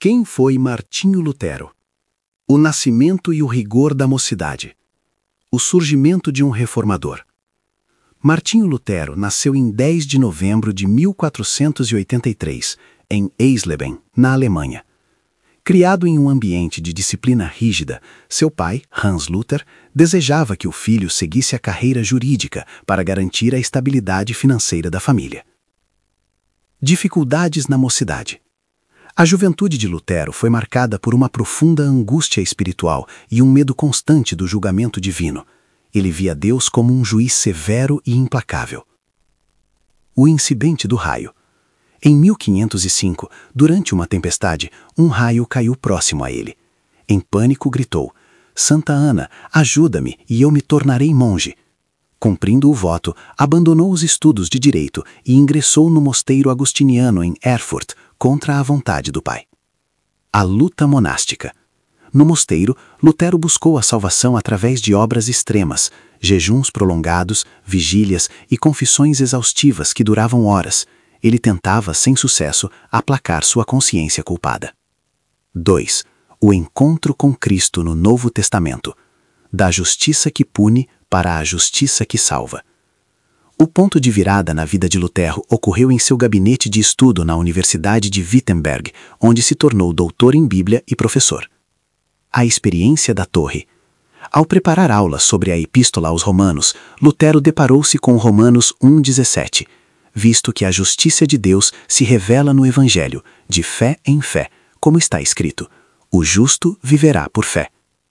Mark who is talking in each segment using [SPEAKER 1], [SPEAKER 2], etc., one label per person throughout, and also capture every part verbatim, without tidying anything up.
[SPEAKER 1] Quem foi Martinho Lutero? O nascimento e o rigor da mocidade. O surgimento de um reformador. Martinho Lutero nasceu em dez de novembro de mil quatrocentos e oitenta e três, em Eisleben, na Alemanha. Criado em um ambiente de disciplina rígida, seu pai, Hans Luther, desejava que o filho seguisse a carreira jurídica para garantir a estabilidade financeira da família. Dificuldades na mocidade. A juventude de Lutero foi marcada por uma profunda angústia espiritual e um medo constante do julgamento divino. Ele via Deus como um juiz severo e implacável. O incidente do raio. Em mil quinhentos e cinco, durante uma tempestade, um raio caiu próximo a ele. Em pânico, gritou: "Santa Ana, ajuda-me e eu me tornarei monge." Cumprindo o voto, abandonou os estudos de direito e ingressou no mosteiro agustiniano em Erfurt, contra a vontade do pai. A luta monástica. No mosteiro, Lutero buscou a salvação através de obras extremas, jejuns prolongados, vigílias e confissões exaustivas que duravam horas. Ele tentava, sem sucesso, aplacar sua consciência culpada. dois. O encontro com Cristo no Novo Testamento. Da justiça que pune para a justiça que salva. O ponto de virada na vida de Lutero ocorreu em seu gabinete de estudo na Universidade de Wittenberg, onde se tornou doutor em Bíblia e professor. A experiência da torre. Ao preparar aulas sobre a Epístola aos Romanos, Lutero deparou-se com Romanos um, dezessete. Visto que a justiça de Deus se revela no Evangelho, de fé em fé, como está escrito: "O justo viverá por fé."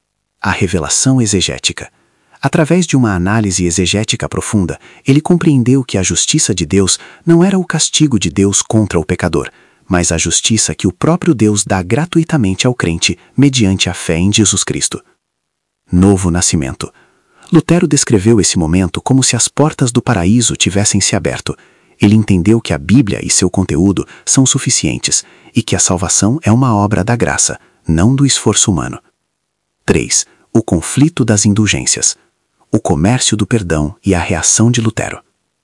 [SPEAKER 1] A revelação exegética. Através de uma análise exegética profunda, ele compreendeu que a justiça de Deus não era o castigo de Deus contra o pecador, mas a justiça que o próprio Deus dá gratuitamente ao crente mediante a fé em Jesus Cristo. Novo nascimento. Lutero descreveu esse momento como se as portas do paraíso tivessem se aberto. Ele entendeu que a Bíblia e seu conteúdo são suficientes e que a salvação é uma obra da graça, não do esforço humano. três. O conflito das indulgências. O comércio do perdão e a reação de Lutero.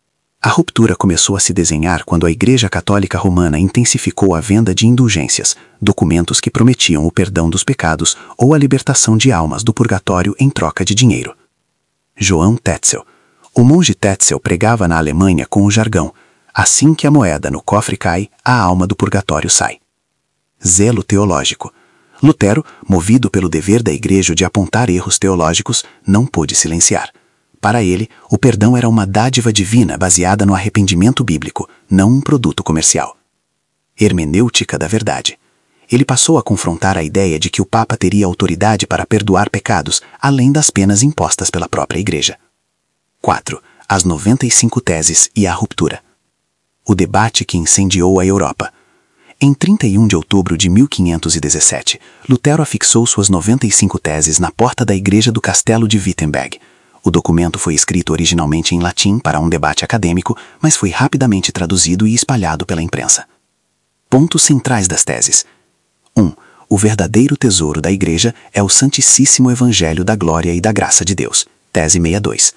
[SPEAKER 1] A ruptura começou a se desenhar quando a Igreja Católica Romana intensificou a venda de indulgências, documentos que prometiam o perdão dos pecados ou a libertação de almas do purgatório em troca de dinheiro. João Tetzel. O monge Tetzel pregava na Alemanha com o jargão: "Assim que a moeda no cofre cai, a alma do purgatório sai." Zelo teológico. Lutero, movido pelo dever da Igreja de apontar erros teológicos, não pôde silenciar. Para ele, o perdão era uma dádiva divina baseada no arrependimento bíblico, não um produto comercial. Hermenêutica da verdade. Ele passou a confrontar a ideia de que o Papa teria autoridade para perdoar pecados, além das penas impostas pela própria Igreja. quatro. As noventa e cinco teses e a ruptura. O debate que incendiou a Europa. Em trinta e um de outubro de mil quinhentos e dezessete, Lutero afixou suas noventa e cinco teses na porta da igreja do castelo de Wittenberg. O documento foi escrito originalmente em latim para um debate acadêmico, mas foi rapidamente traduzido e espalhado pela imprensa. Pontos centrais das teses. um. O verdadeiro tesouro da igreja é o Santíssimo Evangelho da Glória e da Graça de Deus. Tese sessenta e dois.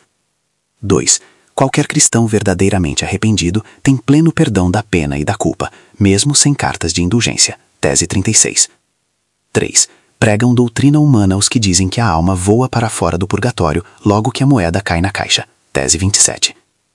[SPEAKER 1] dois. Qualquer cristão verdadeiramente arrependido tem pleno perdão da pena e da culpa, mesmo sem cartas de indulgência. Tese trinta e seis. três. Pregam doutrina humana os que dizem que a alma voa para fora do purgatório logo que a moeda cai na caixa. Tese vinte e sete.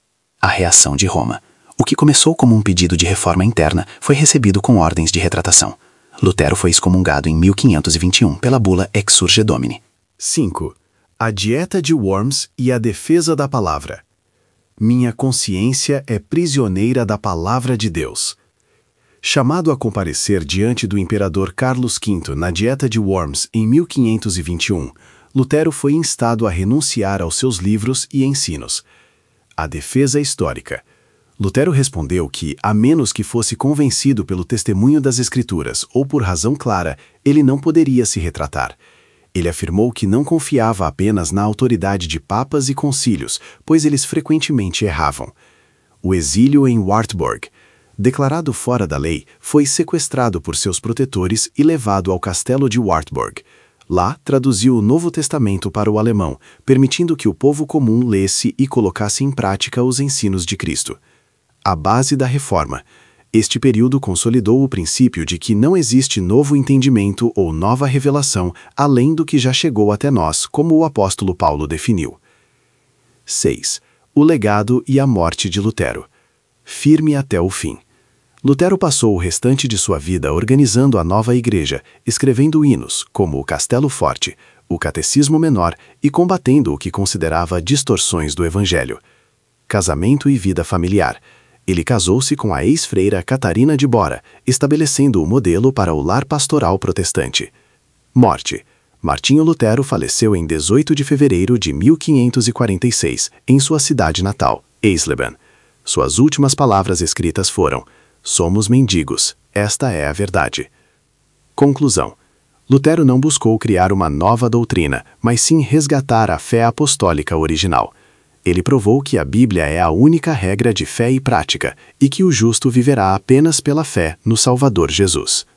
[SPEAKER 1] A reação de Roma. O que começou como um pedido de reforma interna foi recebido com ordens de retratação. Lutero foi excomungado em mil quinhentos e vinte e um pela bula Exsurge Domini.
[SPEAKER 2] cinco. A dieta de Worms e a defesa da palavra. Minha consciência é prisioneira da palavra de Deus. Chamado a comparecer diante do imperador Carlos quinto na dieta de Worms em mil quinhentos e vinte e um, Lutero foi instado a renunciar aos seus livros e ensinos. A defesa histórica. Lutero respondeu que, a menos que fosse convencido pelo testemunho das Escrituras ou por razão clara, ele não poderia se retratar. Ele afirmou que não confiava apenas na autoridade de papas e concílios, pois eles frequentemente erravam. O exílio em Wartburg. Declarado fora da lei, foi sequestrado por seus protetores e levado ao castelo de Wartburg. Lá, traduziu o Novo Testamento para o alemão, permitindo que o povo comum lesse e colocasse em prática os ensinos de Cristo. A base da reforma. Este período consolidou o princípio de que não existe novo entendimento ou nova revelação além do que já chegou até nós, como o apóstolo Paulo definiu. seis. O legado e a morte de Lutero. Firme até o fim. Lutero passou o restante de sua vida organizando a nova igreja, escrevendo hinos, como o Castelo Forte, o Catecismo Menor e combatendo o que considerava distorções do Evangelho. Casamento e vida familiar. Ele casou-se com a ex-freira Catarina de Bora, estabelecendo o modelo para o lar pastoral protestante. Morte. Martinho Lutero faleceu em dezoito de fevereiro de mil quinhentos e quarenta e seis, em sua cidade natal, Eisleben. Suas últimas palavras escritas foram: "Somos mendigos, esta é a verdade." Conclusão. Lutero não buscou criar uma nova doutrina, mas sim resgatar a fé apostólica original. Ele provou que a Bíblia é a única regra de fé e prática, e que o justo viverá apenas pela fé no Salvador Jesus.